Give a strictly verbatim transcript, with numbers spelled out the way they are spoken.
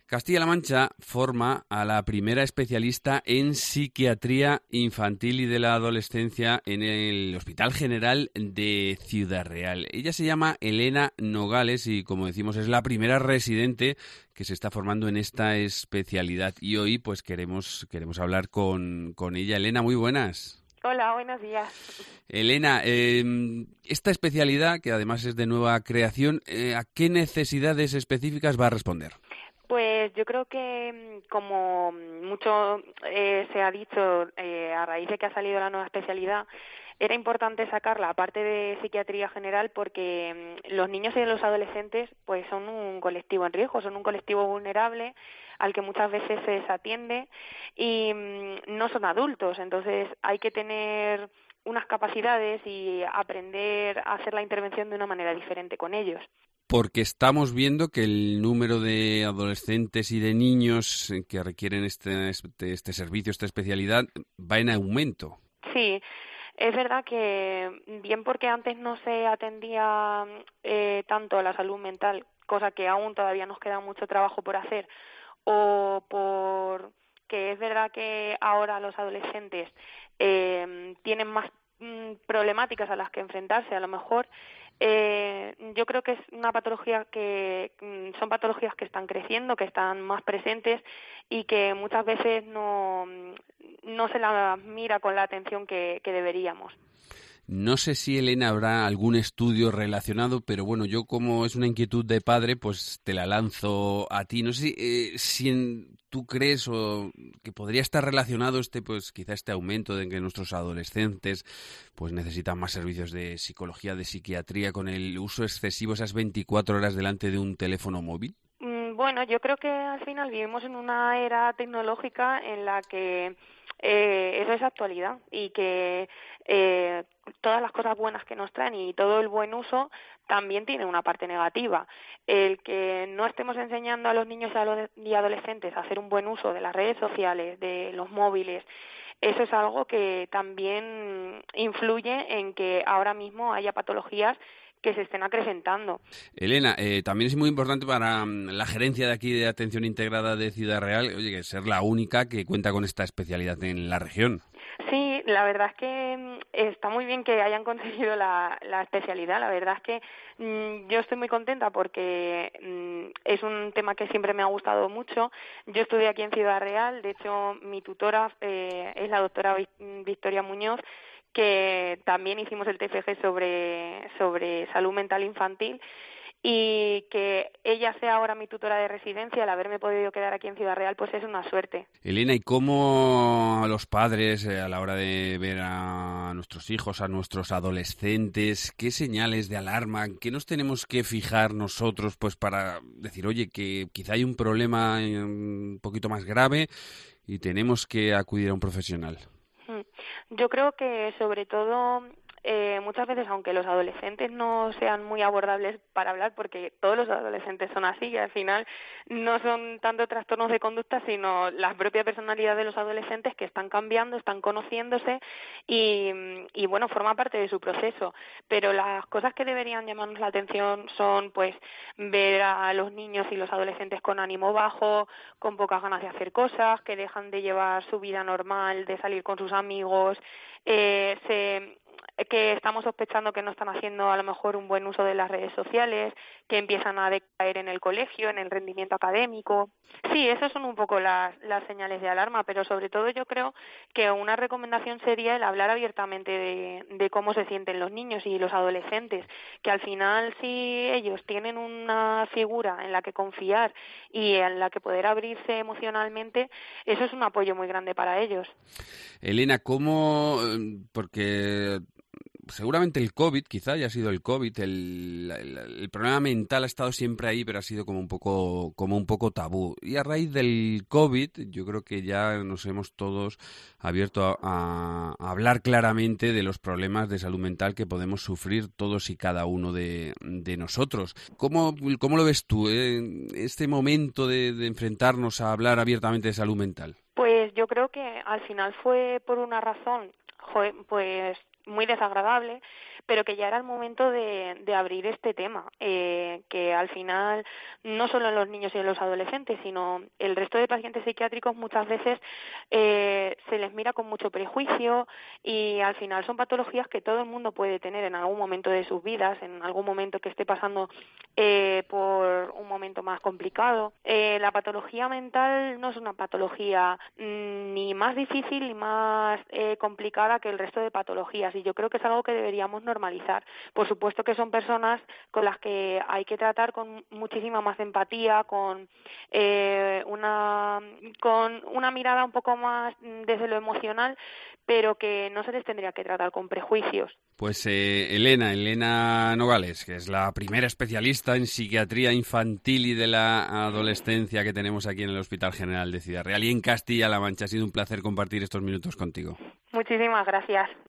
Castilla-La Mancha forma a la primera especialista en psiquiatría infantil y de la adolescencia en el Hospital General de Ciudad Real. Ella se llama Elena Nogales y, como decimos, es la primera residente que se está formando en esta especialidad. Y hoy pues queremos, queremos hablar con, con ella. Elena, muy buenas. Hola, buenos días. Elena, eh, esta especialidad, que además es de nueva creación, eh, ¿a qué necesidades específicas va a responder? Pues yo creo que, como mucho eh, se ha dicho eh, a raíz de que ha salido la nueva especialidad, era importante sacar la parte de psiquiatría general porque los niños y los adolescentes pues son un colectivo en riesgo, son un colectivo vulnerable al que muchas veces se desatiende y no son adultos, entonces hay que tener unas capacidades y aprender a hacer la intervención de una manera diferente con ellos. Porque estamos viendo que el número de adolescentes y de niños que requieren este, este, este servicio, esta especialidad, va en aumento. Sí, es verdad que bien porque antes no se atendía eh, tanto a la salud mental, cosa que aún todavía nos queda mucho trabajo por hacer, o por que es verdad que ahora los adolescentes eh, tienen más mm, problemáticas a las que enfrentarse, a lo mejor. Eh, yo creo que es una patología que son patologías que están creciendo, que están más presentes y que muchas veces no, no se las mira con la atención que, que deberíamos. No sé si, Elena, habrá algún estudio relacionado, pero bueno, yo como es una inquietud de padre, pues te la lanzo a ti. No sé si, eh, si en, tú crees o que podría estar relacionado este, pues quizá este aumento de que nuestros adolescentes pues necesitan más servicios de psicología, de psiquiatría, con el uso excesivo esas veinticuatro horas delante de un teléfono móvil. Bueno, yo creo que al final vivimos en una era tecnológica en la que eh, eso es actualidad y que eh, todas las cosas buenas que nos traen y todo el buen uso también tiene una parte negativa. El que no estemos enseñando a los niños y adolescentes a hacer un buen uso de las redes sociales, de los móviles, eso es algo que también influye en que ahora mismo haya patologías que se estén acrecentando. Elena, eh, también es muy importante para um, la gerencia de aquí de Atención Integrada de Ciudad Real, oye, que ser la única que cuenta con esta especialidad en la región. Sí, la verdad es que está muy bien que hayan conseguido la, la especialidad. La verdad es que mmm, yo estoy muy contenta porque mmm, es un tema que siempre me ha gustado mucho. Yo estudié aquí en Ciudad Real, de hecho mi tutora eh, es la doctora Victoria Muñoz, que también hicimos el T F G sobre, sobre salud mental infantil, y que ella sea ahora mi tutora de residencia, al haberme podido quedar aquí en Ciudad Real, pues es una suerte. Elena, ¿y cómo a los padres, eh, a la hora de ver a nuestros hijos, a nuestros adolescentes, qué señales de alarma, qué nos tenemos que fijar nosotros pues para decir, oye, que quizá hay un problema un poquito más grave y tenemos que acudir a un profesional? Yo creo que sobre todo eh, muchas veces, aunque los adolescentes no sean muy abordables para hablar, porque todos los adolescentes son así, y al final no son tanto trastornos de conducta, sino la propia personalidad de los adolescentes que están cambiando, están conociéndose y, y bueno, forma parte de su proceso. Pero las cosas que deberían llamarnos la atención son pues ver a los niños y los adolescentes con ánimo bajo, con pocas ganas de hacer cosas, que dejan de llevar su vida normal, de salir con sus amigos, eh, se que estamos sospechando que no están haciendo a lo mejor un buen uso de las redes sociales, que empiezan a decaer en el colegio, en el rendimiento académico. Sí, esas son un poco las, las señales de alarma, pero sobre todo yo creo que una recomendación sería el hablar abiertamente de, de cómo se sienten los niños y los adolescentes, que al final si ellos tienen una figura en la que confiar y en la que poder abrirse emocionalmente, eso es un apoyo muy grande para ellos. Elena, ¿cómo? Porque seguramente el COVID, quizá haya sido el COVID, el, el, el problema mental ha estado siempre ahí, pero ha sido como un poco como un poco tabú. Y a raíz del COVID, yo creo que ya nos hemos todos abierto a, a, a hablar claramente de los problemas de salud mental que podemos sufrir todos y cada uno de, de nosotros. ¿Cómo, cómo lo ves tú, eh, este momento de, de enfrentarnos a hablar abiertamente de salud mental? Pues yo creo que al final fue por una razón. Joder, pues muy desagradable, pero que ya era el momento de, de abrir este tema, eh, que al final no solo en los niños y en los adolescentes, sino el resto de pacientes psiquiátricos muchas veces eh, se les mira con mucho prejuicio y al final son patologías que todo el mundo puede tener en algún momento de sus vidas, en algún momento que esté pasando eh, por un momento más complicado. Eh, la patología mental no es una patología mmm, ni más difícil ni más eh, complicada que el resto de patologías, y yo creo que es algo que deberíamos normalizar. Por supuesto que son personas con las que hay que tratar con muchísima más empatía, con eh, una con una mirada un poco más desde lo emocional, pero que no se les tendría que tratar con prejuicios. Pues eh, Elena, Elena Nogales, que es la primera especialista en psiquiatría infantil y de la adolescencia que tenemos aquí en el Hospital General de Ciudad Real y en Castilla-La Mancha. Ha sido un placer compartir estos minutos contigo. Muchísimas gracias.